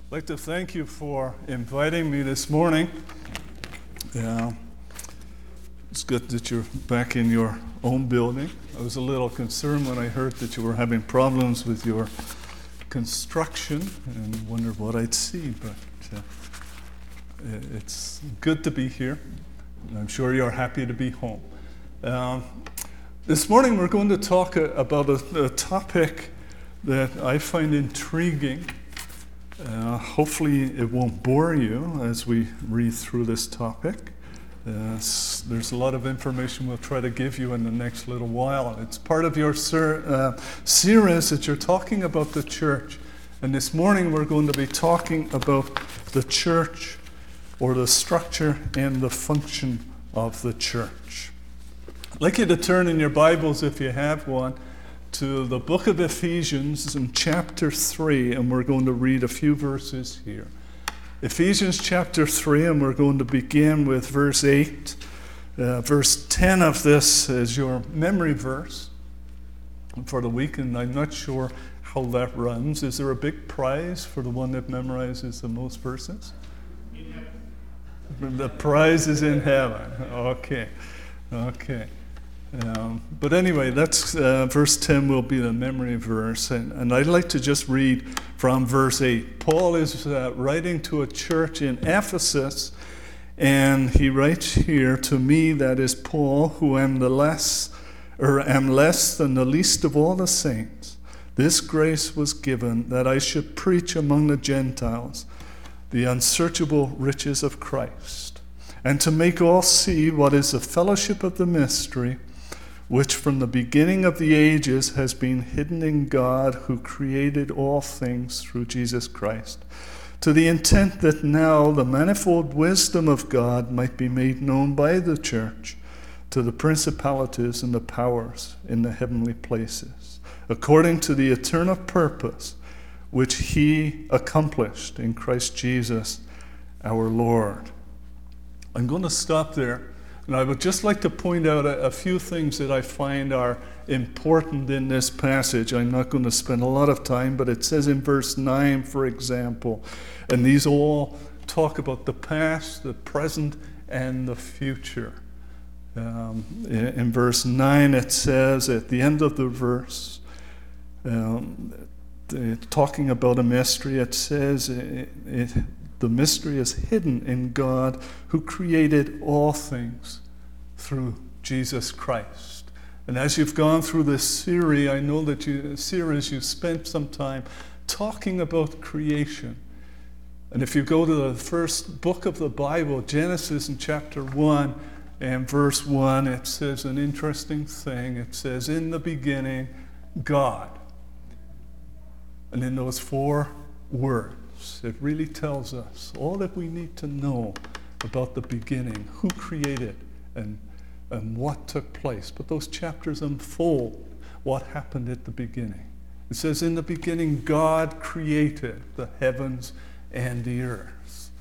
I'd like to thank you for inviting me this morning. It's good that you're back in your own building. I was a little concerned when I heard that you were having problems with your construction and wondered what I'd see, but it's good to be here. And I'm sure you're happy to be home. This morning we're going to talk about a topic that I find intriguing. Hopefully it won't bore you as we read through this topic. There's a lot of information we'll try to give you in the next little while. It's part of your series that you're talking about the church. And this morning we're going to be talking about the church, or the structure and the function of the church. I'd like you to turn in your Bibles, if you have one, to the book of Ephesians in chapter 3, and we're going to read a few verses here. Ephesians chapter 3, and we're going to begin with verse 8. Verse 10 of this is your memory verse for the week, and I'm not sure how that runs. Is there a big prize for the one that memorizes the most verses? In heaven. The prize is in heaven. Okay. But anyway, that's verse 10 will be the memory verse. And I'd like to just read from verse 8. Paul is writing to a church in Ephesus, and he writes here, "To me, that is Paul, who am less than the least of all the saints, this grace was given that I should preach among the Gentiles the unsearchable riches of Christ, and to make all see what is the fellowship of the mystery, which from the beginning of the ages has been hidden in God, who created all things through Jesus Christ, to the intent that now the manifold wisdom of God might be made known by the church to the principalities and the powers in the heavenly places, according to the eternal purpose which he accomplished in Christ Jesus our Lord." I'm going to stop there. And I would just like to point out a few things that I find are important in this passage. I'm not going to spend a lot of time, but it says in verse 9, for example, and these all talk about the past, the present, and the future. In verse 9, it says at the end of the verse, talking about a mystery, it says the mystery is hidden in God, who created all things through Jesus Christ. And as you've gone through this series, I know that you spent some time talking about creation. And if you go to the first book of the Bible, Genesis in chapter 1 and verse 1, it says an interesting thing. It says, "In the beginning, God." And in those 4 words, it really tells us all that we need to know about the beginning, who created and what took place. But those chapters unfold what happened at the beginning. It says, "In the beginning, God created the heavens and the earth."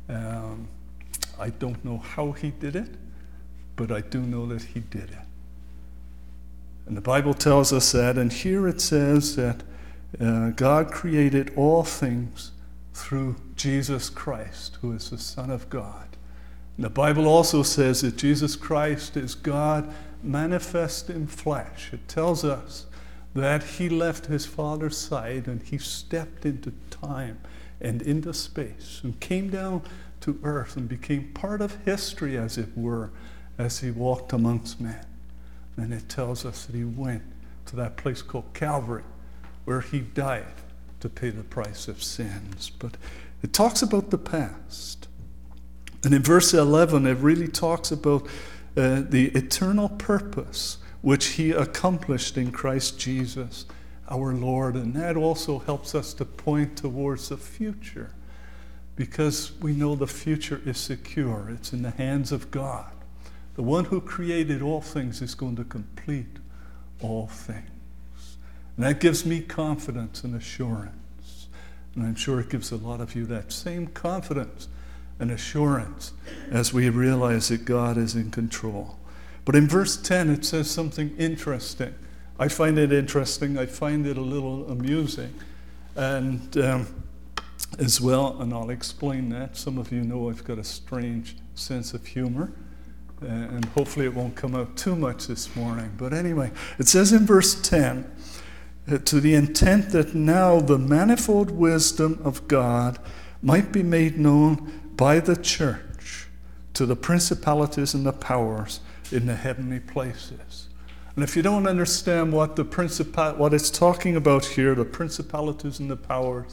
I don't know how he did it, but I do know that he did it. And the Bible tells us that, and here it says that God created all things through Jesus Christ, who is the Son of God. And the Bible also says that Jesus Christ is God manifest in flesh. It tells us that he left his Father's side and he stepped into time and into space and came down to earth and became part of history, as it were, as he walked amongst men. And it tells us that he went to that place called Calvary, where he died to pay the price of sins. But it talks about the past. And in verse 11, it really talks about the eternal purpose which he accomplished in Christ Jesus, our Lord. And that also helps us to point towards the future, because we know the future is secure. It's in the hands of God. The one who created all things is going to complete all things. And that gives me confidence and assurance. And I'm sure it gives a lot of you that same confidence and assurance as we realize that God is in control. But in verse 10, it says something interesting. I find it interesting. I find it a little amusing. And as well, and I'll explain that. Some of you know I've got a strange sense of humor, and hopefully it won't come out too much this morning. But anyway, it says in verse 10, to the intent that now the manifold wisdom of God might be made known by the church to the principalities and the powers in the heavenly places. And if you don't understand what it's talking about here, the principalities and the powers,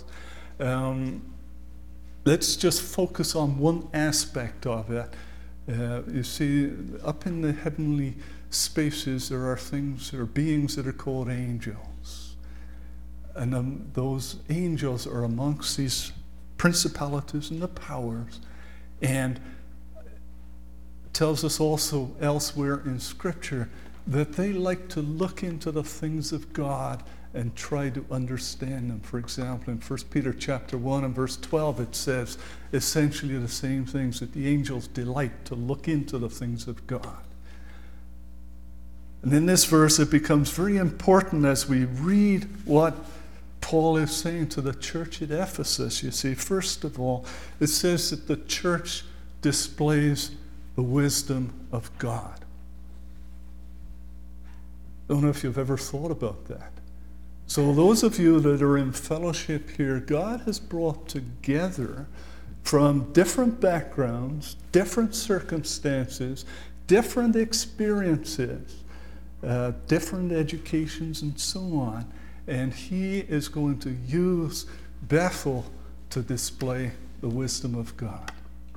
let's just focus on one aspect of it. You see, up in the heavenly spaces, there are things, there are beings that are called angels. And those angels are amongst these principalities and the powers. And it tells us also elsewhere in Scripture that they like to look into the things of God and try to understand them. For example, in 1 Peter chapter 1 and verse 12, it says essentially the same things, that the angels delight to look into the things of God. And in this verse, it becomes very important as we read what Paul is saying to the church at Ephesus. You see, first of all, it says that the church displays the wisdom of God. I don't know if you've ever thought about that. So those of you that are in fellowship here, God has brought together from different backgrounds, different circumstances, different experiences, different educations, and so on. And he is going to use Bethel to display the wisdom of God.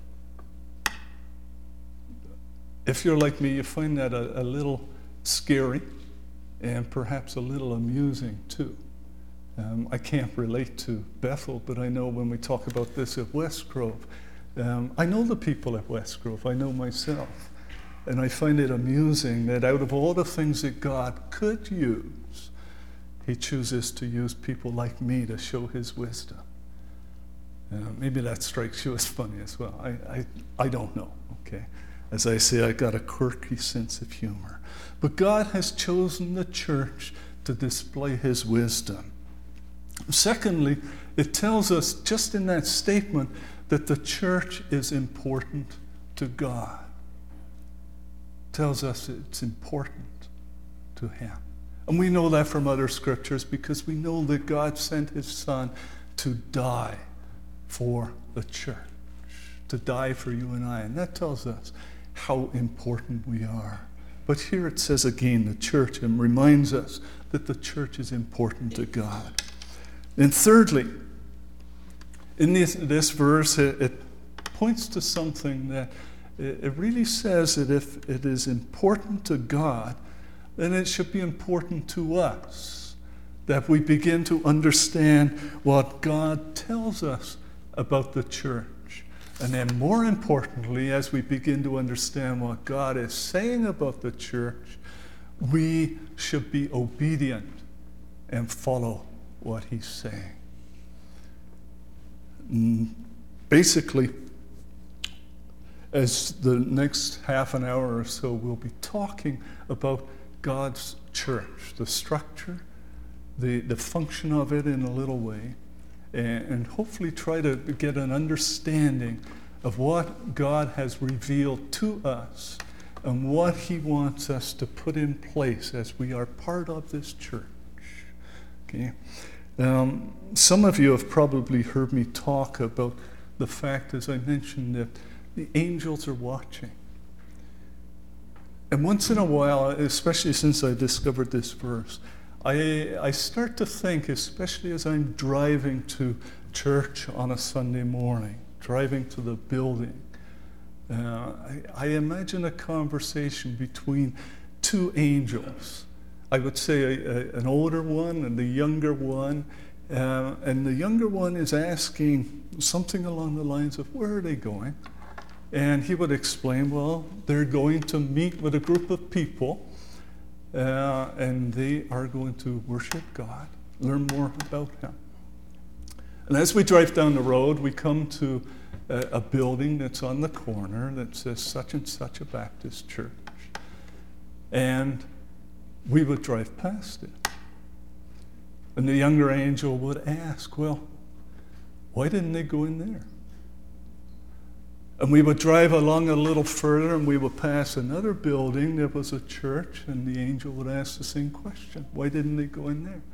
If you're like me, you find that a little scary and perhaps a little amusing too. I can't relate to Bethel, but I know when we talk about this at West Grove, I know the people at West Grove, I know myself. And I find it amusing that out of all the things that God could use, he chooses to use people like me to show his wisdom. Maybe that strikes you as funny as well. I don't know, okay? As I say, I got a quirky sense of humor. But God has chosen the church to display his wisdom. Secondly, it tells us just in that statement that the church is important to God. It tells us it's important to him. And we know that from other scriptures because we know that God sent his Son to die for the church, to die for you and I. And that tells us how important we are. But here it says again, the church, and reminds us that the church is important to God. And thirdly, in this verse, it points to something that it really says that if it is important to God, then it should be important to us, that we begin to understand what God tells us about the church. And then more importantly, as we begin to understand what God is saying about the church, we should be obedient and follow what he's saying. Basically, as the next half an hour or so, we'll be talking about God's church, the structure, the function of it in a little way, and hopefully try to get an understanding of what God has revealed to us and what he wants us to put in place as we are part of this church. Okay? Some of you have probably heard me talk about the fact, as I mentioned, that the angels are watching. And once in a while, especially since I discovered this verse, I start to think, especially as I'm driving to church on a Sunday morning, driving to the building, I imagine a conversation between two angels. I would say an older one and the younger one. And the younger one is asking something along the lines of, where are they going? And he would explain, well, they're going to meet with a group of people, and they are going to worship God, learn more about him. And as we drive down the road, we come to a building that's on the corner that says such and such a Baptist church. And we would drive past it. And the younger angel would ask, well, Why didn't they go in there? And we would drive along a little further and we would pass another building. There was a church, and the angel would ask the same question. Why didn't they go in there?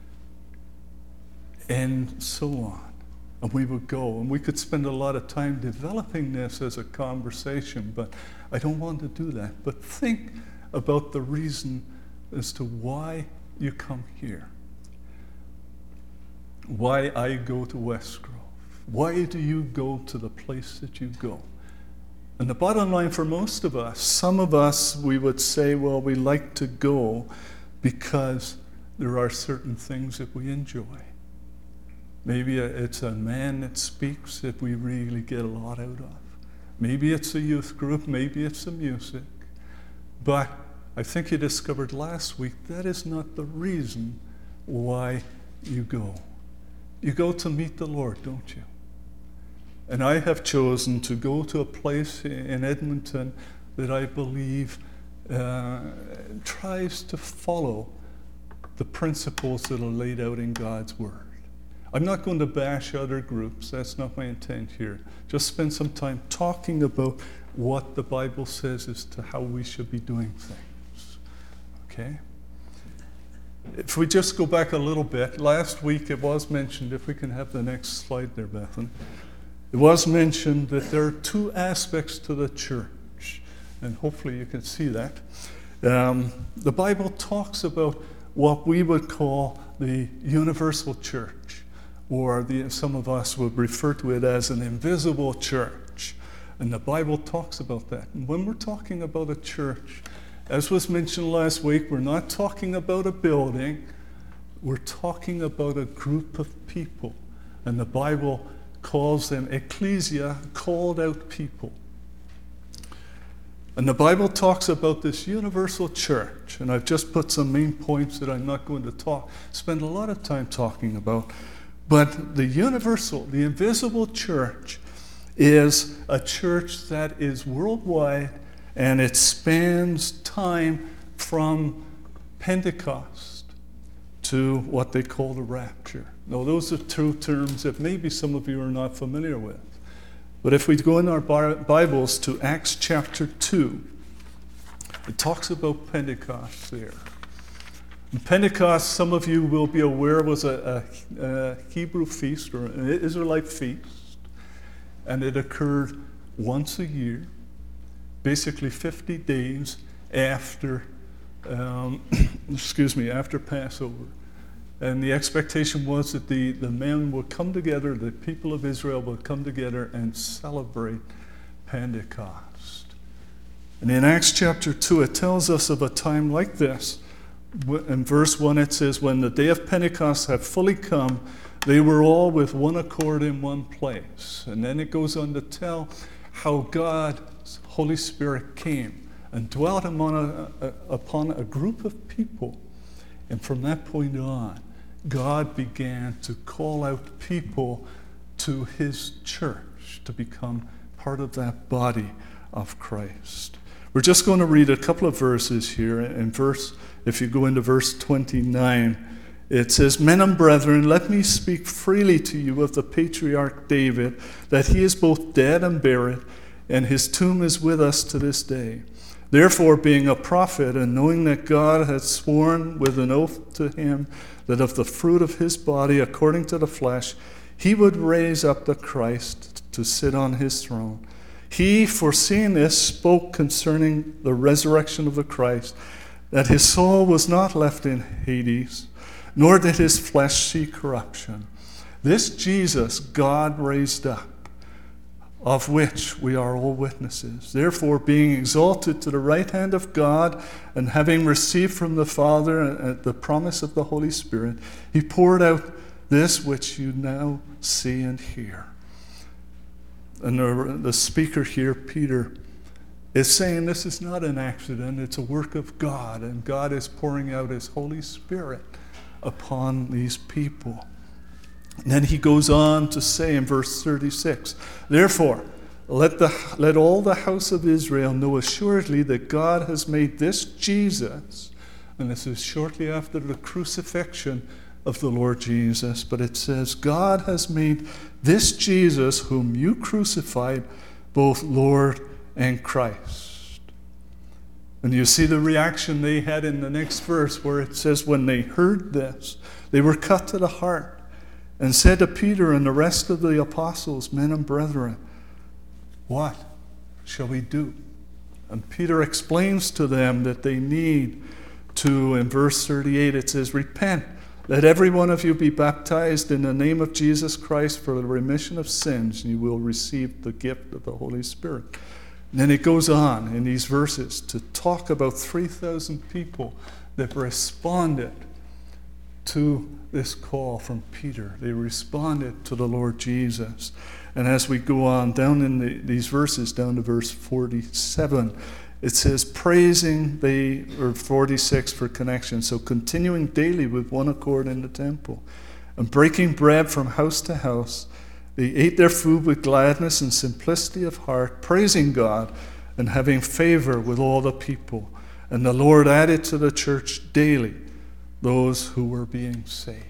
And so on. And we would go, and we could spend a lot of time developing this as a conversation, but I don't want to do that. But think about the reason as to why you come here. Why I go to West Grove. Why do you go to the place that you go? And the bottom line for most of us, some of us, we would say, well, we like to go because there are certain things that we enjoy. Maybe it's a man that speaks that we really get a lot out of. Maybe it's a youth group, maybe it's the music. But I think you discovered last week that is not the reason why you go. You go to meet the Lord, don't you? And I have chosen to go to a place in Edmonton that I believe tries to follow the principles that are laid out in God's Word. I'm not going to bash other groups. That's not my intent here. Just spend some time talking about what the Bible says as to how we should be doing things. Okay? If we just go back a little bit, last week it was mentioned, if we can have the next slide there, Bethan. It was mentioned that there are two aspects to the church, and hopefully you can see that. The Bible talks about what we would call the universal church, or some of us would refer to it as an invisible church. And the Bible talks about that. And when we're talking about a church, as was mentioned last week, we're not talking about a building, we're talking about a group of people. And the Bible calls them ecclesia, called out people. And the Bible talks about this universal church, and I've just put some main points that I'm not going to spend a lot of time talking about. But the universal, the invisible church is a church that is worldwide, and it spans time from Pentecost to what they call the rapture. Now, those are two terms that maybe some of you are not familiar with. But if we go in our Bibles to Acts chapter 2, it talks about Pentecost there. And Pentecost, some of you will be aware, was a Hebrew feast or an Israelite feast. And it occurred once a year, basically 50 days after, after Passover. And the expectation was that the men would come together, the people of Israel would come together and celebrate Pentecost. And in Acts chapter 2, it tells us of a time like this. In verse 1, it says, when the day of Pentecost had fully come, they were all with one accord in one place. And then it goes on to tell how God's Holy Spirit came and dwelt upon a group of people. And from that point on, God began to call out people to his church to become part of that body of Christ. We're just going to read a couple of verses here. If you go into verse 29, it says, men and brethren, let me speak freely to you of the patriarch David, that he is both dead and buried, and his tomb is with us to this day. Therefore, being a prophet, and knowing that God had sworn with an oath to him that of the fruit of his body, according to the flesh, he would raise up the Christ to sit on his throne. He, foreseeing this, spoke concerning the resurrection of the Christ, that his soul was not left in Hades, nor did his flesh see corruption. This Jesus God raised up, of which we are all witnesses. Therefore, being exalted to the right hand of God, and having received from the Father the promise of the Holy Spirit, he poured out this which you now see and hear. And the speaker here, Peter, is saying this is not an accident, it's a work of God, and God is pouring out his Holy Spirit upon these people. And then he goes on to say in verse 36, therefore, let all the house of Israel know assuredly that God has made this Jesus, and this is shortly after the crucifixion, of the Lord Jesus, but it says, God has made this Jesus, whom you crucified, both Lord and Christ. And you see the reaction they had in the next verse, where it says, when they heard this, they were cut to the heart, and said to Peter and the rest of the apostles, men and brethren, what shall we do? And Peter explains to them that they need to, in verse 38, it says, repent, let every one of you be baptized in the name of Jesus Christ for the remission of sins, and you will receive the gift of the Holy Spirit. And then it goes on in these verses to talk about 3,000 people that responded to this call from Peter. They responded to the Lord Jesus. And as we go on down in these verses, down to verse 47, it says, or 46 for connection, so continuing daily with one accord in the temple, and breaking bread from house to house, they ate their food with gladness and simplicity of heart, praising God and having favor with all the people. And the Lord added to the church daily those who were being saved.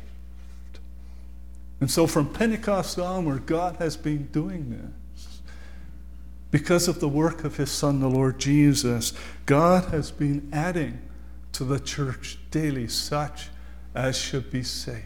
And so from Pentecost onward, God has been doing this. Because of the work of his Son, the Lord Jesus, God has been adding to the church daily such as should be saved.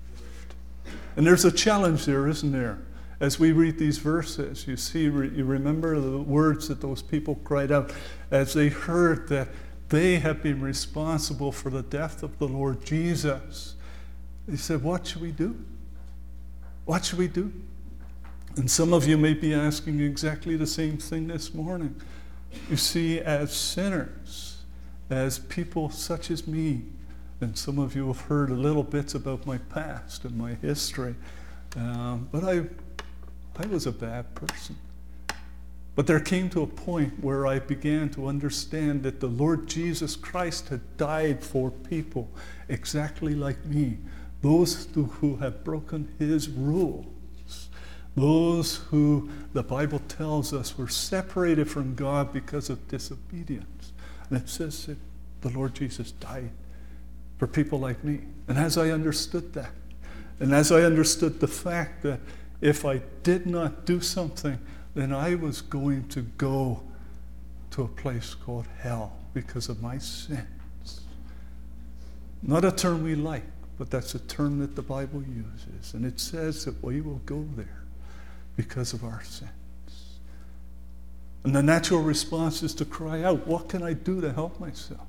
And there's a challenge there, isn't there? As we read these verses, you remember the words that those people cried out as they heard that they have been responsible for the death of the Lord Jesus. They said, what should we do? What should we do? And some of you may be asking exactly the same thing this morning. You see, as sinners, as people such as me, and some of you have heard a little bits about my past and my history, but I was a bad person. But there came to a point where I began to understand that the Lord Jesus Christ had died for people exactly like me, those who have broken his rules, those who the Bible tells us were separated from God because of disobedience. And it says that the Lord Jesus died for people like me. And as I understood that, and as I understood the fact that if I did not do something, then I was going to go to a place called hell because of my sins. Not a term we like, but that's a term that the Bible uses. And it says that we will go there because of our sins. And the natural response is to cry out, what can I do to help myself?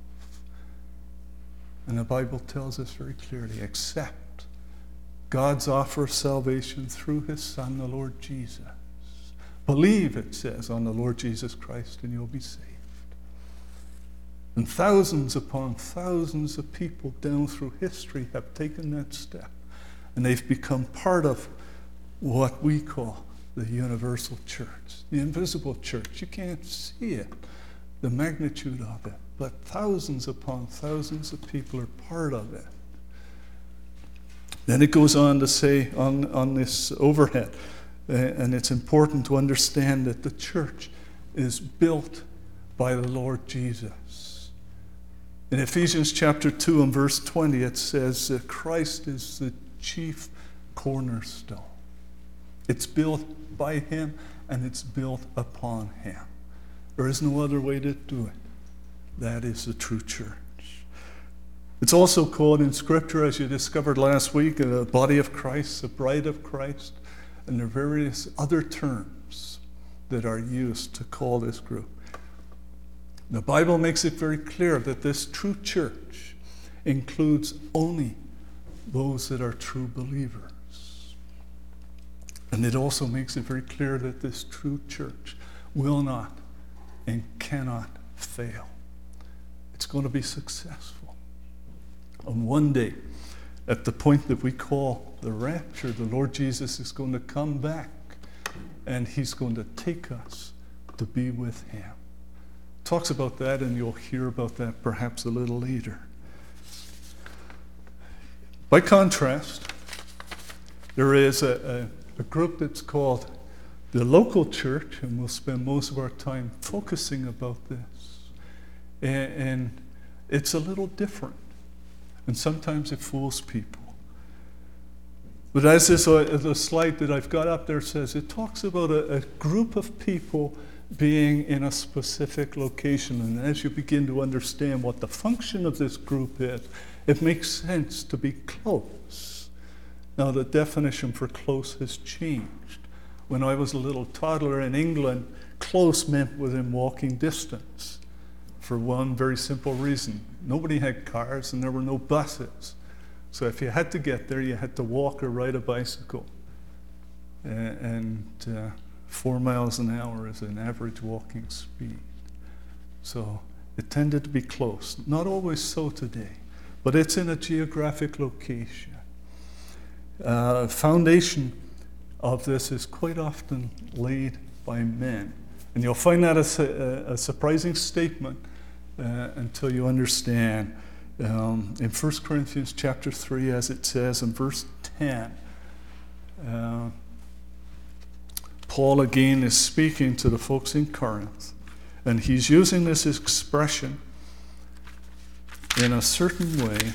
And the Bible tells us very clearly, accept God's offer of salvation through his Son, the Lord Jesus. Believe, it says, on the Lord Jesus Christ, and you'll be saved. And thousands upon thousands of people down through history have taken that step. And they've become part of what we call the universal church, the invisible church. You can't see it, the magnitude of it, but thousands upon thousands of people are part of it. Then it goes on to say on this overhead, and it's important to understand that the church is built by the Lord Jesus. In Ephesians chapter 2 and verse 20, it says that Christ is the chief cornerstone. It's built by him and it's built upon him. There is no other way to do it. That is the true church. It's also called in Scripture, as you discovered last week, the body of Christ, the bride of Christ, and there are various other terms that are used to call this group. The Bible makes it very clear that this true church includes only those that are true believers. And it also makes it very clear that this true church will not and cannot fail. It's going to be successful. And one day, at the point that we call the rapture, the Lord Jesus is going to come back and he's going to take us to be with him. Talks about that, and you'll hear about that perhaps a little later. By contrast, there is a group that's called the local church, and we'll spend most of our time focusing about this. And it's a little different. And sometimes it fools people. But as the slide that I've got up there says, it talks about a group of people being in a specific location. And as you begin to understand what the function of this group is, it makes sense to be close. Now, the definition for close has changed. When I was a little toddler in England, close meant within walking distance, for one very simple reason. Nobody had cars and there were no buses. So if you had to get there, you had to walk or ride a bicycle. And 4 miles an hour is an average walking speed. So it tended to be close. Not always so today, but it's in a geographic location. Foundation of this is quite often laid by men. And you'll find that a surprising statement until you understand. In 1 Corinthians chapter 3, as it says in verse 10, Paul again is speaking to the folks in Corinth, and he's using this expression in a certain way.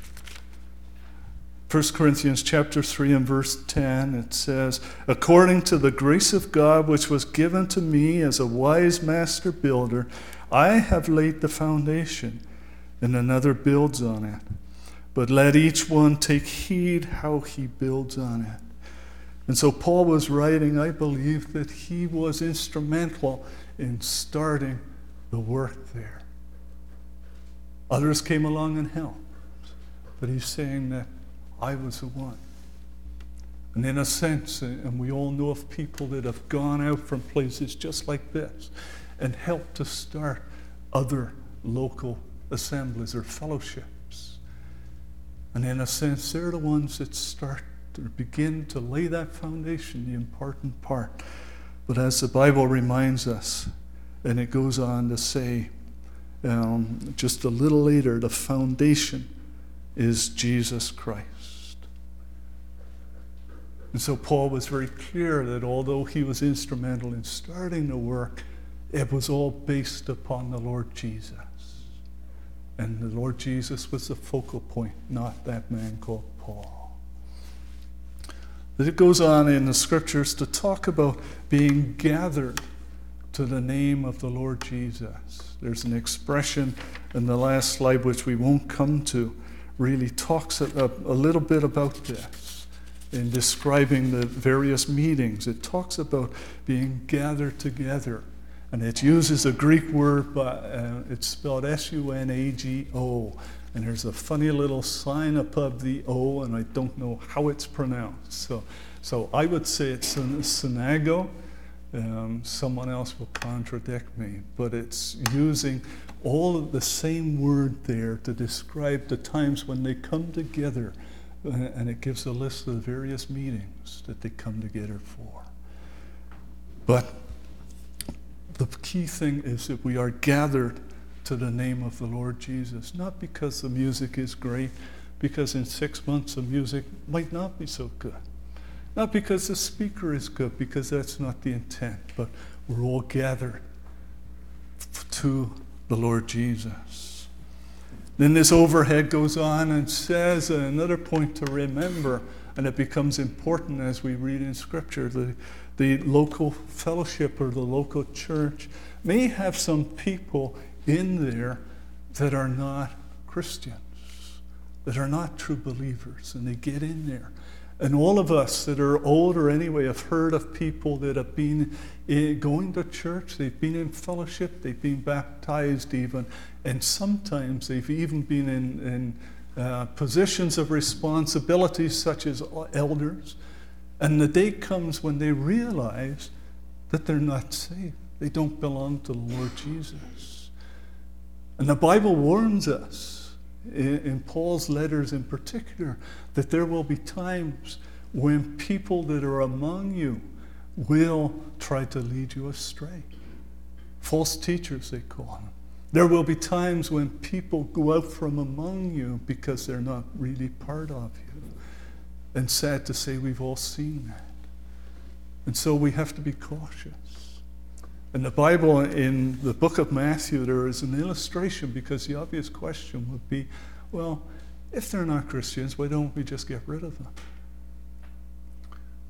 1 Corinthians chapter 3 and verse 10, it says, "According to the grace of God which was given to me as a wise master builder, I have laid the foundation, and another builds on it. But let each one take heed how he builds on it." And so Paul was writing, I believe, that he was instrumental in starting the work there. Others came along and helped, but he's saying that I was the one. And in a sense, and we all know of people that have gone out from places just like this and helped to start other local assemblies or fellowships. And in a sense, they're the ones that start to begin to lay that foundation, the important part. But as the Bible reminds us, and it goes on to say, just a little later, the foundation is Jesus Christ. And so Paul was very clear that although he was instrumental in starting the work, it was all based upon the Lord Jesus. And the Lord Jesus was the focal point, not that man called Paul. But it goes on in the scriptures to talk about being gathered to the name of the Lord Jesus. There's an expression in the last slide, which we won't come to, really talks a little bit about this. In describing the various meetings, it talks about being gathered together. And it uses a Greek word, it's spelled S-U-N-A-G-O. And there's a funny little sign above the O, and I don't know how it's pronounced. So I would say it's synago. Someone else will contradict me. But it's using all of the same word there to describe the times when they come together. And it gives a list of the various meetings that they come together for. But the key thing is that we are gathered to the name of the Lord Jesus, not because the music is great, because in 6 months the music might not be so good. Not because the speaker is good, because that's not the intent, but we're all gathered to the Lord Jesus. Then this overhead goes on and says another point to remember, and it becomes important as we read in Scripture. The local fellowship or the local church may have some people in there that are not Christians, that are not true believers, and they get in there. And all of us that are older anyway have heard of people that have been going to church, they've been in fellowship, they've been baptized even, and sometimes they've even been in positions of responsibility such as elders. And the day comes when they realize that they're not saved. They don't belong to the Lord Jesus. And the Bible warns us, in Paul's letters in particular, that there will be times when people that are among you will try to lead you astray. False teachers, they call them. There will be times when people go out from among you because they're not really part of you. And sad to say, we've all seen that. And so we have to be cautious. In the Bible, in the book of Matthew, there is an illustration, because the obvious question would be, well, if they're not Christians, why don't we just get rid of them?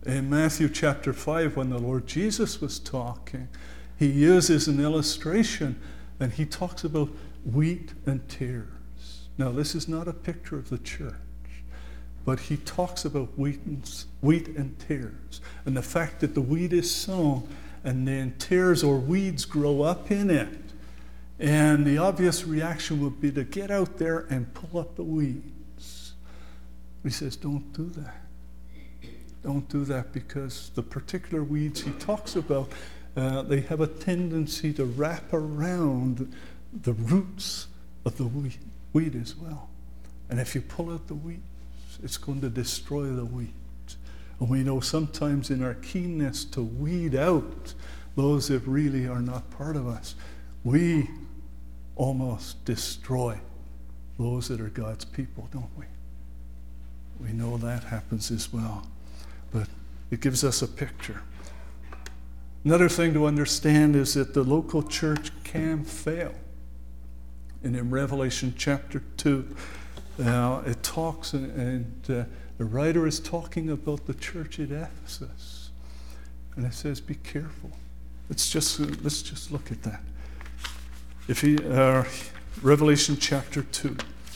In Matthew chapter 5, when the Lord Jesus was talking, he uses an illustration and he talks about wheat and tares. Now, this is not a picture of the church, but he talks about wheat and tares, and the fact that the wheat is sown and then tares or weeds grow up in it. And the obvious reaction would be to get out there and pull up the weeds. He says, don't do that. Don't do that, because the particular weeds he talks about, they have a tendency to wrap around the roots of the wheat as well. And if you pull out the weeds, it's going to destroy the wheat. And we know sometimes in our keenness to weed out those that really are not part of us, we almost destroy those that are God's people, don't we? We know that happens as well. But it gives us a picture. Another thing to understand is that the local church can fail. And in Revelation chapter 2, it talks, and the writer is talking about the church at Ephesus. And it says, be careful. Let's just look at that. Revelation chapter 2.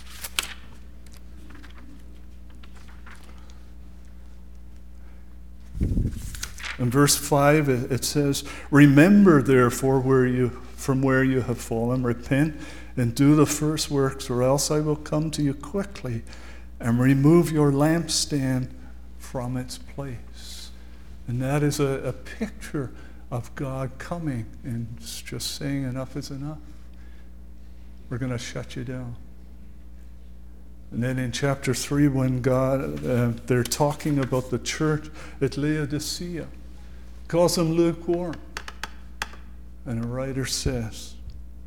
In verse 5, it says, remember therefore from where you have fallen, repent and do the first works, or else I will come to you quickly and remove your lampstand from its place. And that is a picture of God coming and just saying enough is enough. We're going to shut you down. And then in chapter 3, when they're talking about the church at Laodicea, calls them lukewarm. And the writer says,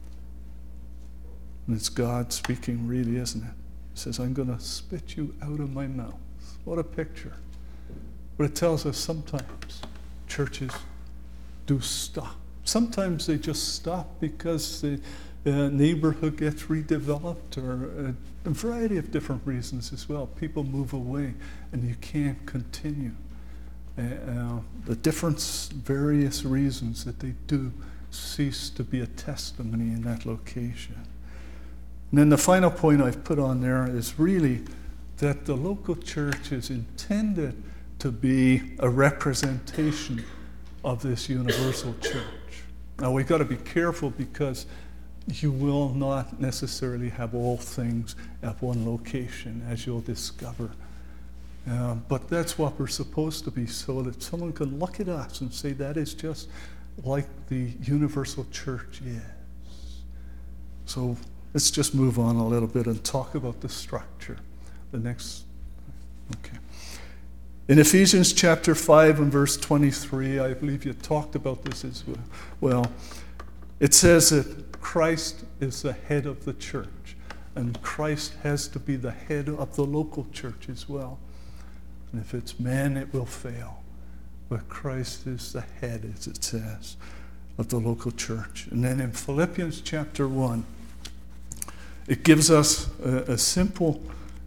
and it's God speaking really, isn't it? He says, I'm going to spit you out of my mouth. What a picture. But it tells us sometimes churches do stop. Sometimes they just stop because the neighborhood gets redeveloped, or a variety of different reasons as well. People move away and you can't continue. The various reasons that they do cease to be a testimony in that location. And then the final point I've put on there is really that the local church is intended to be a representation of this universal church. Now we've got to be careful, because you will not necessarily have all things at one location, as you'll discover. But that's what we're supposed to be, so that someone can look at us and say that is just like the universal church is. So let's just move on a little bit and talk about the structure. Okay. In Ephesians chapter 5 and verse 23, I believe you talked about this as well. It says that Christ is the head of the church, and Christ has to be the head of the local church as well. And if it's man, it will fail. But Christ is the head, as it says, of the local church. And then in Philippians chapter 1, it gives us a simple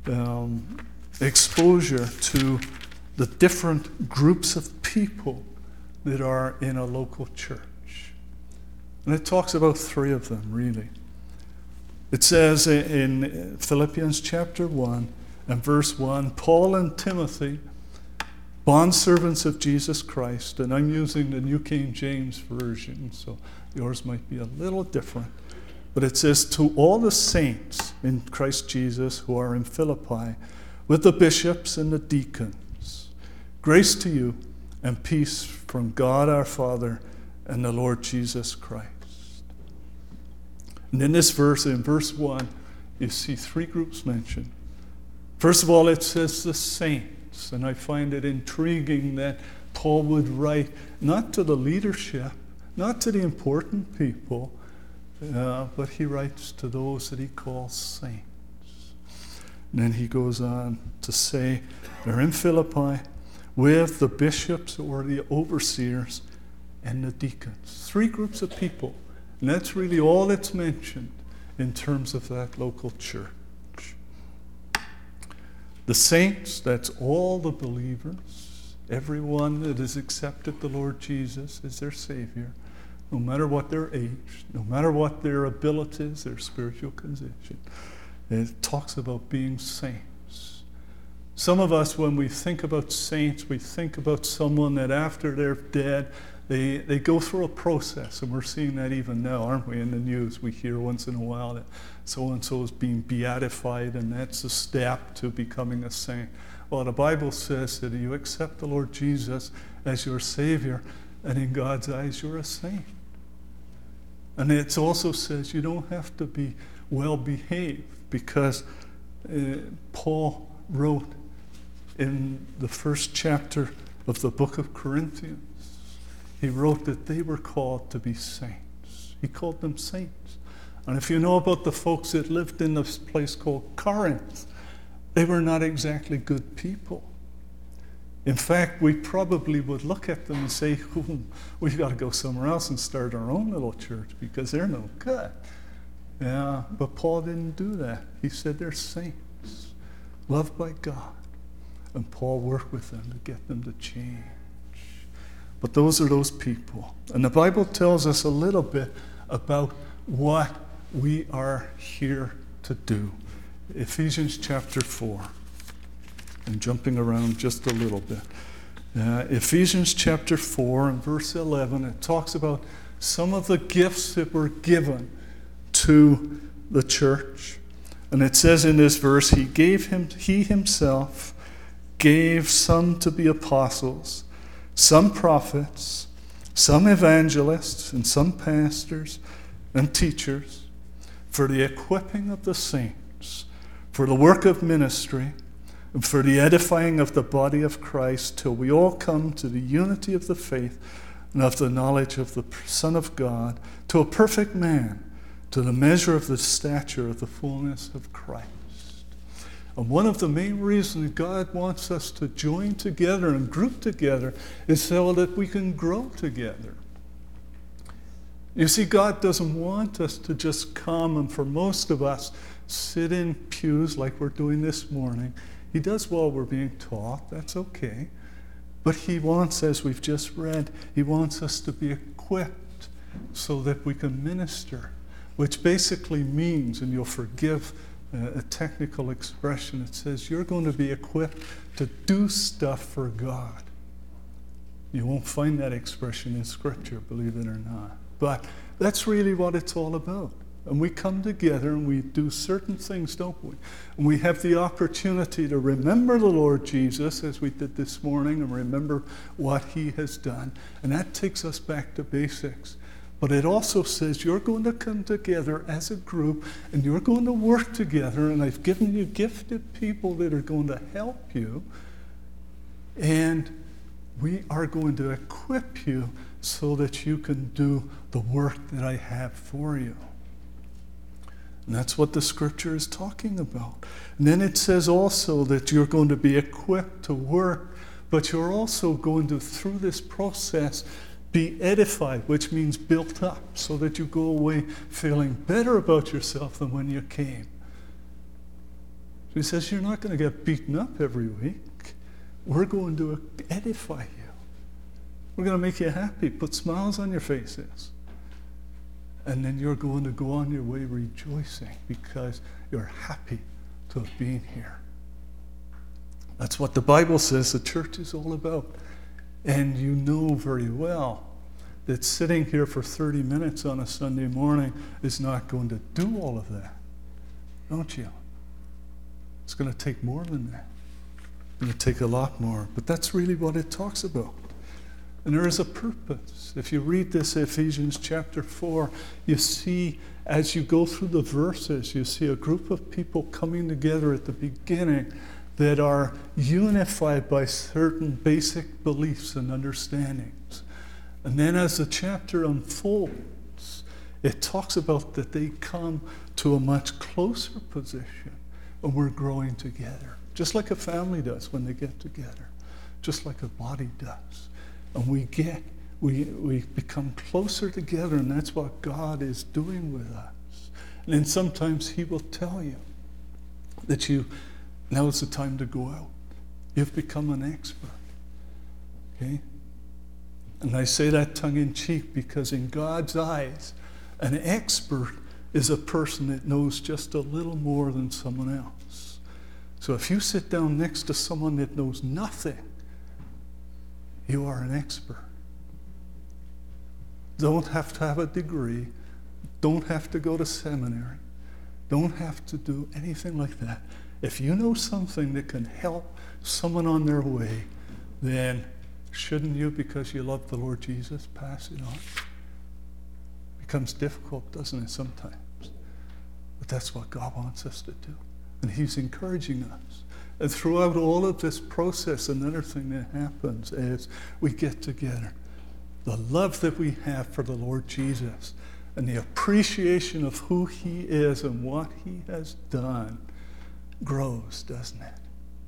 exposure to the different groups of people that are in a local church. And it talks about 3 of them, really. It says in Philippians chapter 1 and verse 1, Paul and Timothy, bondservants of Jesus Christ, and I'm using the New King James Version, so yours might be a little different. But it says, to all the saints in Christ Jesus who are in Philippi, with the bishops and the deacons, grace to you and peace from God our Father and the Lord Jesus Christ. And in this verse, in verse 1, you see 3 groups mentioned. First of all, it says the saints, and I find it intriguing that Paul would write not to the leadership, not to the important people, but he writes to those that he calls saints. And then he goes on to say they're in Philippi with the bishops or the overseers and the deacons. 3 groups of people. And that's really all that's mentioned in terms of that local church. The saints, that's all the believers. Everyone that has accepted the Lord Jesus as their Savior, no matter what their age, no matter what their abilities, their spiritual condition, it talks about being saints. Some of us, when we think about saints, we think about someone that after they're dead, they go through a process, and we're seeing that even now, aren't we? In the news, we hear once in a while that so-and-so is being beatified, and that's a step to becoming a saint. Well, the Bible says that you accept the Lord Jesus as your Savior, and in God's eyes, you're a saint. And it also says you don't have to be well-behaved, because Paul wrote in the first chapter of the book of Corinthians, he wrote that they were called to be saints. He called them saints. And if you know about the folks that lived in this place called Corinth, they were not exactly good people. In fact, we probably would look at them and say, we've got to go somewhere else and start our own little church because they're no good. Yeah, but Paul didn't do that. He said they're saints, loved by God. And Paul worked with them to get them to change. But those are those people. And the Bible tells us a little bit about what we are here to do. Ephesians chapter 4. I'm jumping around just a little bit. Ephesians chapter 4 and verse 11, it talks about some of the gifts that were given to the church. And it says in this verse, he himself gave some to be apostles, some prophets, some evangelists, and some pastors and teachers for the equipping of the saints, for the work of ministry, and for the edifying of the body of Christ, till we all come to the unity of the faith and of the knowledge of the Son of God, to a perfect man, to the measure of the stature of the fullness of Christ. And one of the main reasons God wants us to join together and group together is so that we can grow together. You see, God doesn't want us to just come and, for most of us, sit in pews like we're doing this morning. He does while we're being taught. That's okay. But he wants, as we've just read, he wants us to be equipped so that we can minister, which basically means, and you'll forgive a technical expression, it says you're going to be equipped to do stuff for God. You won't find that expression in Scripture, believe it or not. But that's really what it's all about. And we come together and we do certain things, don't we? And we have the opportunity to remember the Lord Jesus, as we did this morning, and remember what he has done. And that takes us back to basics. But it also says you're going to come together as a group and you're going to work together, and I've given you gifted people that are going to help you, and we are going to equip you so that you can do the work that I have for you. And that's what the Scripture is talking about. And then it says also that you're going to be equipped to work, but you're also going to, through this process, be edified, which means built up, so that you go away feeling better about yourself than when you came. So he says, you're not going to get beaten up every week. We're going to edify you. We're going to make you happy, put smiles on your faces. And then you're going to go on your way rejoicing because you're happy to have been here. That's what the Bible says the church is all about. And you know very well that sitting here for 30 minutes on a Sunday morning is not going to do all of that, don't you? It's going to take more than that. It's going to take a lot more. But that's really what it talks about. And there is a purpose. If you read this Ephesians chapter 4, you see, as you go through the verses, you see a group of people coming together at the beginning that are unified by certain basic beliefs and understandings. And then as the chapter unfolds, it talks about that they come to a much closer position, and we're growing together, just like a family does when they get together, just like a body does. And we become closer together, and that's what God is doing with us. And then sometimes he will tell you that now is the time to go out. You've become an expert. Okay? And I say that tongue-in-cheek because in God's eyes, an expert is a person that knows just a little more than someone else. So if you sit down next to someone that knows nothing, you are an expert. Don't have to have a degree. Don't have to go to seminary. Don't have to do anything like that. If you know something that can help someone on their way, then shouldn't you, because you love the Lord Jesus, pass it on? Becomes difficult, doesn't it, sometimes? But that's what God wants us to do. And he's encouraging us. And throughout all of this process, another thing that happens is we get together. The love that we have for the Lord Jesus and the appreciation of who he is and what he has done grows, doesn't it?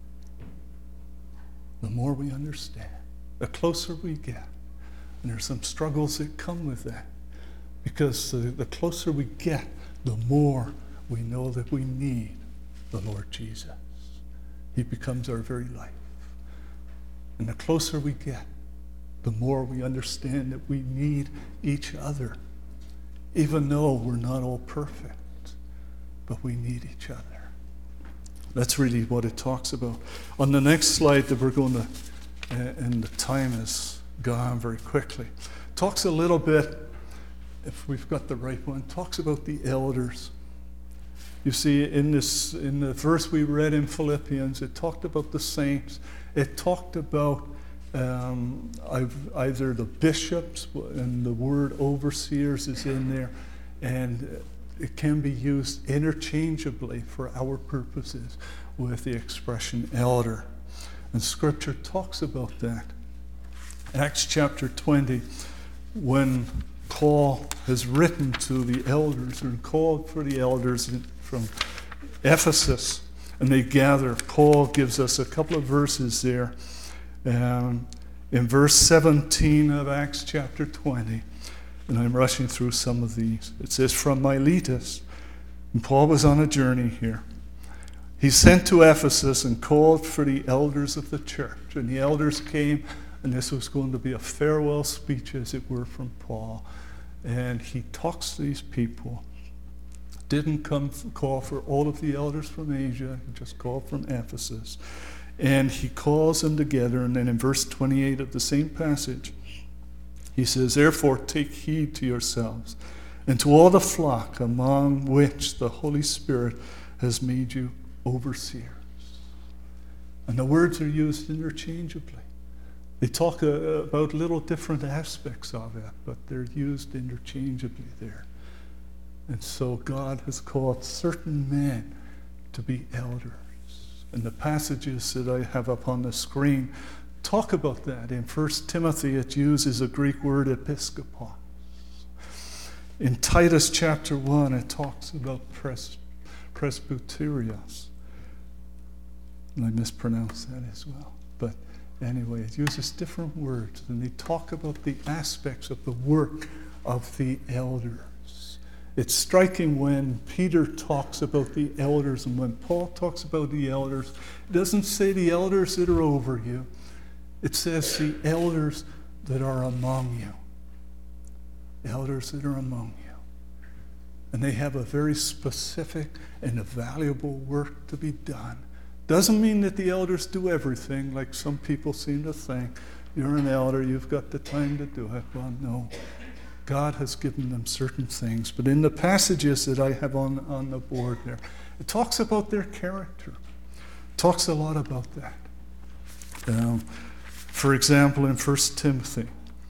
The more we understand, the closer we get. And there's some struggles that come with that. Because the closer we get, the more we know that we need the Lord Jesus. He becomes our very life. And the closer we get, the more we understand that we need each other. Even though we're not all perfect, but we need each other. That's really what it talks about. On the next slide that we're going to, and the time is gone very quickly, talks a little bit, if we've got the right one, talks about the elders. You see, in the verse we read in Philippians, it talked about the saints. It talked about either the bishops, and the word overseers is in there, and it can be used interchangeably for our purposes with the expression elder. And Scripture talks about that. Acts chapter 20, when Paul has written to the elders and called for the elders from Ephesus, and they gather, Paul gives us a couple of verses there. In verse 17 of Acts chapter 20, and I'm rushing through some of these. It says, from Miletus, and Paul was on a journey here. He sent to Ephesus and called for the elders of the church. And the elders came, and this was going to be a farewell speech, as it were, from Paul. And he talks to these people. Didn't call for all of the elders from Asia, he just called from Ephesus. And he calls them together, and then in verse 28 of the same passage, he says, therefore take heed to yourselves and to all the flock among which the Holy Spirit has made you overseers. And the words are used interchangeably. They talk about little different aspects of it, but they're used interchangeably there. And so God has called certain men to be elders. And the passages that I have up on the screen talk about that. In 1 Timothy, it uses a Greek word, episkopos. In Titus chapter 1, it talks about presbyterios. And I mispronounced that as well. But anyway, it uses different words, and they talk about the aspects of the work of the elders. It's striking when Peter talks about the elders, and when Paul talks about the elders, it doesn't say the elders that are over you. It says the elders that are among you. Elders that are among you. And they have a very specific and a valuable work to be done. Doesn't mean that the elders do everything, like some people seem to think. You're an elder, you've got the time to do it. Well, no. God has given them certain things. But in the passages that I have on the board there, it talks about their character. It talks a lot about that. For example, in 1 Timothy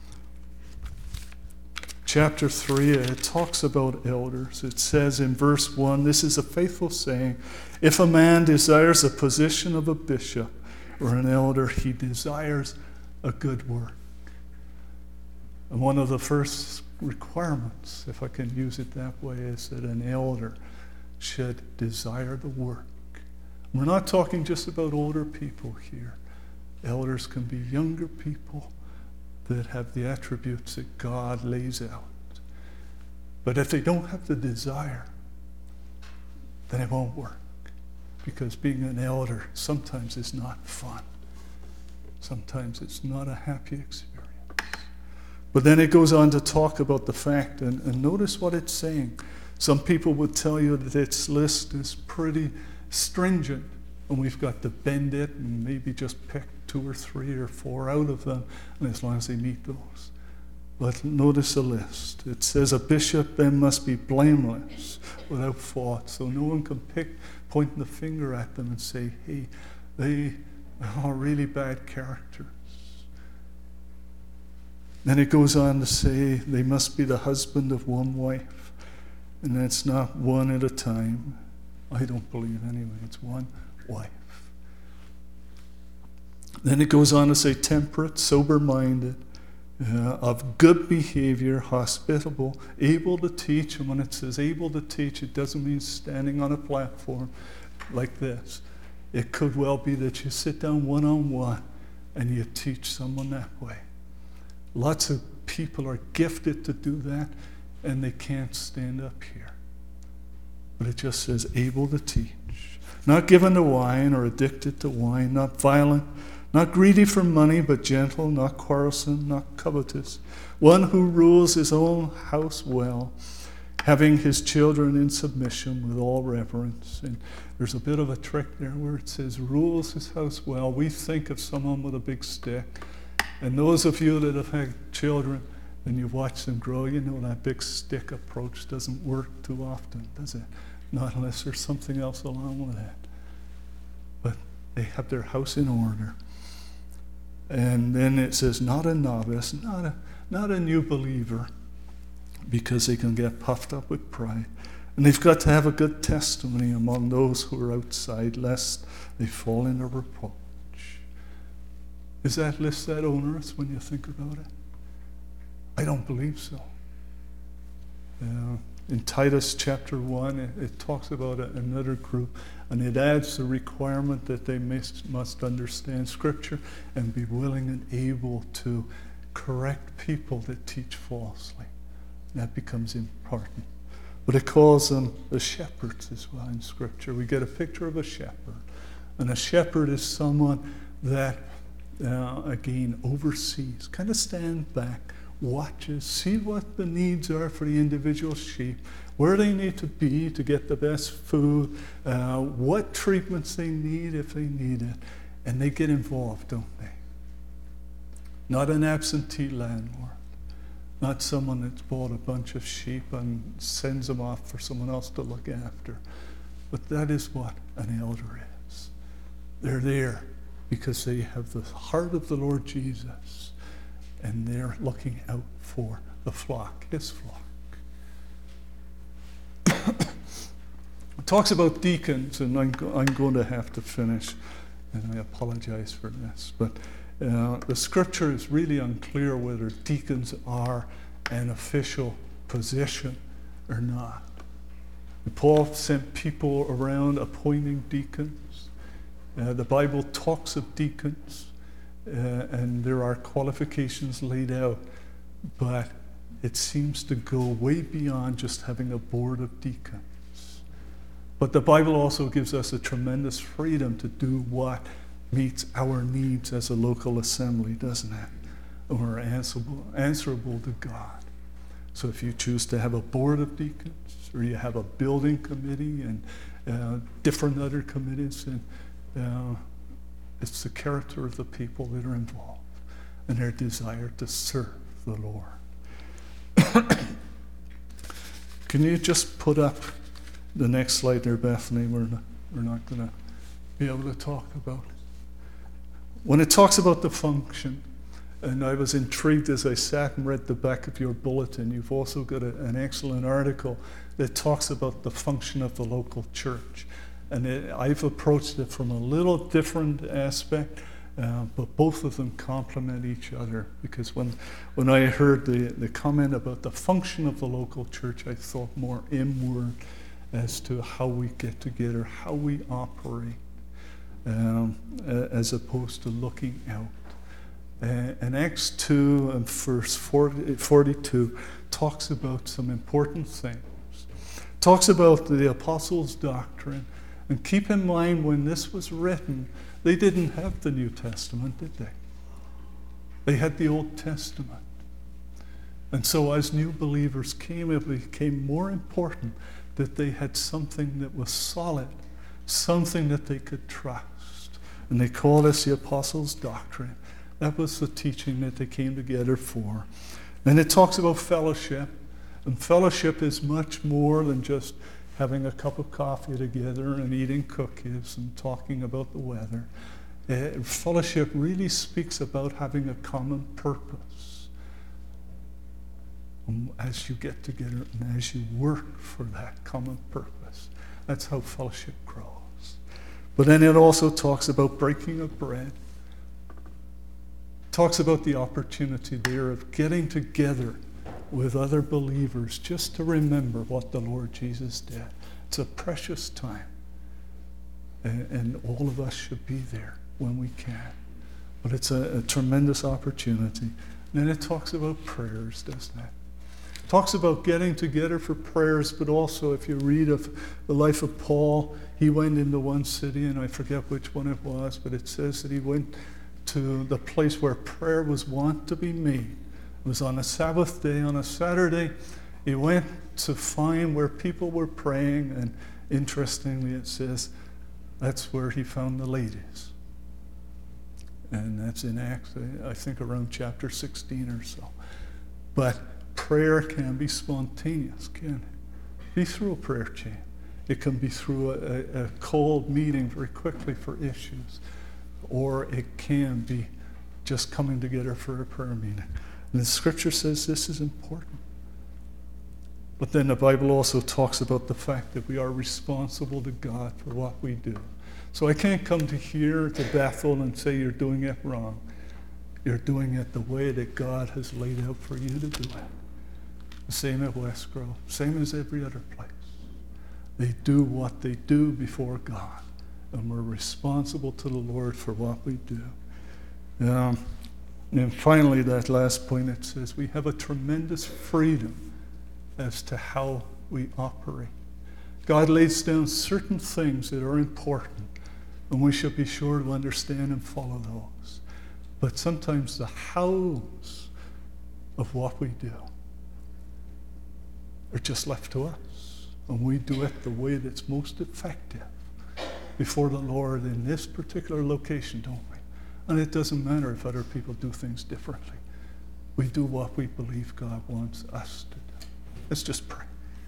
chapter 3, it talks about elders. It says in verse 1, this is a faithful saying, if a man desires the position of a bishop or an elder, he desires a good work. And one of the first requirements, if I can use it that way, is that an elder should desire the work. We're not talking just about older people here. Elders can be younger people that have the attributes that God lays out. But if they don't have the desire, then it won't work. Because being an elder sometimes is not fun. Sometimes it's not a happy experience. But then it goes on to talk about the fact, and notice what it's saying. Some people would tell you that its list is pretty stringent, and we've got to bend it and maybe just pick 2 or 3 or 4 out of them, and as long as they meet those. But notice the list. It says a bishop then must be blameless, without fault, so no one can point the finger at them and say, hey, they are really bad characters. Then it goes on to say they must be the husband of one wife. And that's not one at a time. I don't believe anyway. It's one wife. Then it goes on to say temperate, sober-minded, of good behavior, hospitable, able to teach. And when it says able to teach, it doesn't mean standing on a platform like this. It could well be that you sit down one-on-one and you teach someone that way. Lots of people are gifted to do that, and they can't stand up here. But it just says able to teach. Not given to wine or addicted to wine, not violent, not greedy for money, but gentle, not quarrelsome, not covetous. One who rules his own house well, having his children in submission with all reverence. And there's a bit of a trick there where it says rules his house well. We think of someone with a big stick. And those of you that have had children and you've watched them grow, you know that big stick approach doesn't work too often, does it? Not unless there's something else along with it. But they have their house in order. And then it says not a novice, not a new believer, because they can get puffed up with pride. And they've got to have a good testimony among those who are outside, lest they fall into reproach. Is that list that onerous when you think about it? I don't believe so. In Titus chapter 1, it talks about another group, and it adds the requirement that they must understand Scripture and be willing and able to correct people that teach falsely. That becomes important. But it calls them the shepherds as well in Scripture. We get a picture of a shepherd. And a shepherd is someone that, again, oversees, kind of stands back, watches, see what the needs are for the individual sheep, where they need to be to get the best food, what treatments they need if they need it. And they get involved, don't they? Not an absentee landlord. Not someone that's bought a bunch of sheep and sends them off for someone else to look after. But that is what an elder is. They're there because they have the heart of the Lord Jesus, and they're looking out for the flock, his flock. It talks about deacons, and I'm going to have to finish, and I apologize for this, but the Scripture is really unclear whether deacons are an official position or not. Paul sent people around appointing deacons. The Bible talks of deacons, and there are qualifications laid out, but it seems to go way beyond just having a board of deacons. But the Bible also gives us a tremendous freedom to do what meets our needs as a local assembly, doesn't it? And we're answerable to God. So if you choose to have a board of deacons, or you have a building committee and different other committees, and it's the character of the people that are involved and their desire to serve the Lord. Can you just put up the next slide there, Bethany? We're not going to be able to talk about it. When it talks about the function, and I was intrigued as I sat and read the back of your bulletin, you've also got an excellent article that talks about the function of the local church. And I've approached it from a little different aspect, but both of them complement each other. Because when I heard the comment about the function of the local church, I thought more inward as to how we get together, how we operate. As opposed to looking out. And Acts 2 and verse 42 talks about some important things. Talks about the apostles' doctrine. And keep in mind, when this was written, they didn't have the New Testament, did they? They had the Old Testament. And so as new believers came, it became more important that they had something that was solid, something that they could trust. And they called this the Apostles' Doctrine. That was the teaching that they came together for. And it talks about fellowship. And fellowship is much more than just having a cup of coffee together and eating cookies and talking about the weather. Fellowship really speaks about having a common purpose. As you get together and as you work for that common purpose, that's how fellowship grows. But then it also talks about breaking of bread. Talks about the opportunity there of getting together with other believers just to remember what the Lord Jesus did. It's a precious time. And all of us should be there when we can. But it's a tremendous opportunity. And then it talks about prayers, doesn't it? It talks about getting together for prayers, but also if you read of the life of Paul, he went into one city, and I forget which one it was, but it says that he went to the place where prayer was wont to be made. It was on a Sabbath day, on a Saturday. He went to find where people were praying, and interestingly it says that's where he found the ladies. And that's in Acts, I think around chapter 16 or so. But prayer can be spontaneous, can it? Be through a prayer chain. It can be through a cold meeting very quickly for issues. Or it can be just coming together for a prayer meeting. And the scripture says this is important. But then the Bible also talks about the fact that we are responsible to God for what we do. So I can't come to here to Bethel and say you're doing it wrong. You're doing it the way that God has laid out for you to do it. The same at Westgrove, same as every other place. They do what they do before God, and we're responsible to the Lord for what we do. And finally, that last point, it says we have a tremendous freedom as to how we operate. God lays down certain things that are important, and we should be sure to understand and follow those. But sometimes the hows of what we do are just left to us, and we do it the way that's most effective before the Lord in this particular location, don't we? And it doesn't matter if other people do things differently. We do what we believe God wants us to do. Let's just pray.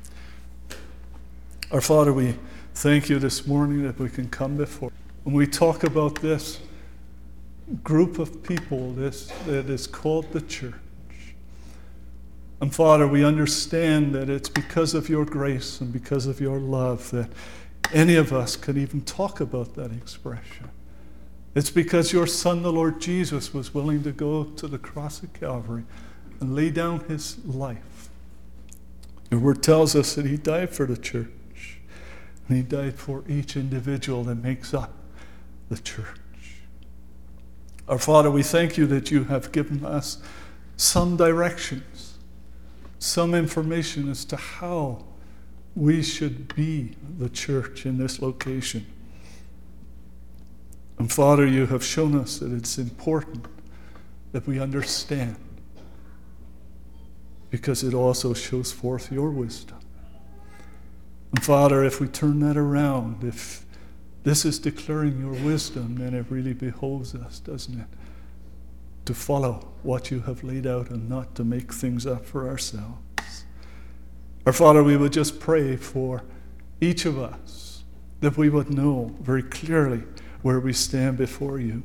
Our Father, we thank you this morning that we can come before. When we talk about this group of people that is called the church, and Father, we understand that it's because of your grace and because of your love that any of us can even talk about that expression. It's because your Son, the Lord Jesus, was willing to go to the cross of Calvary and lay down his life. Your word tells us that he died for the church, and he died for each individual that makes up the church. Our Father, we thank you that you have given us some directions, some information as to how we should be the church in this location. And Father, you have shown us that it's important that we understand, because it also shows forth your wisdom. And Father, if we turn that around, if this is declaring your wisdom, then it really behoves us, doesn't it, to follow what you have laid out and not to make things up for ourselves. Our Father, we would just pray for each of us that we would know very clearly where we stand before you.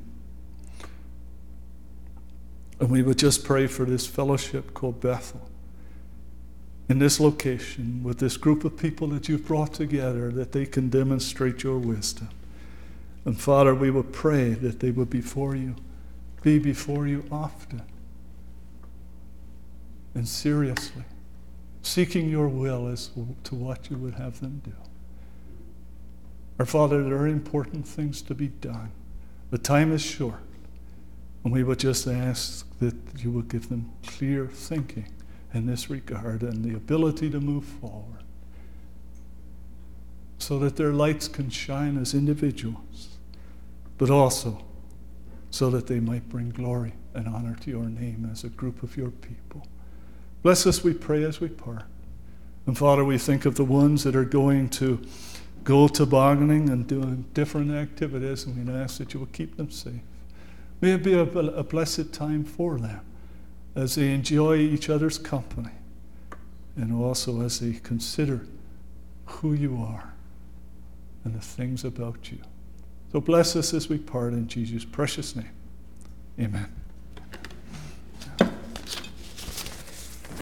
And we would just pray for this fellowship called Bethel, in this location, with this group of people that you've brought together, that they can demonstrate your wisdom. And Father, we would pray that they would be before you often and seriously, seeking your will as to what you would have them do. Our Father, there are important things to be done. The time is short, and we would just ask that you would give them clear thinking in this regard and the ability to move forward so that their lights can shine as individuals, but also so that they might bring glory and honor to your name as a group of your people. Bless us, we pray, as we part. And Father, we think of the ones that are going to go tobogganing and doing different activities, and we ask that you will keep them safe. May it be a blessed time for them as they enjoy each other's company and also as they consider who you are and the things about you. So bless us as we part in Jesus' precious name. Amen.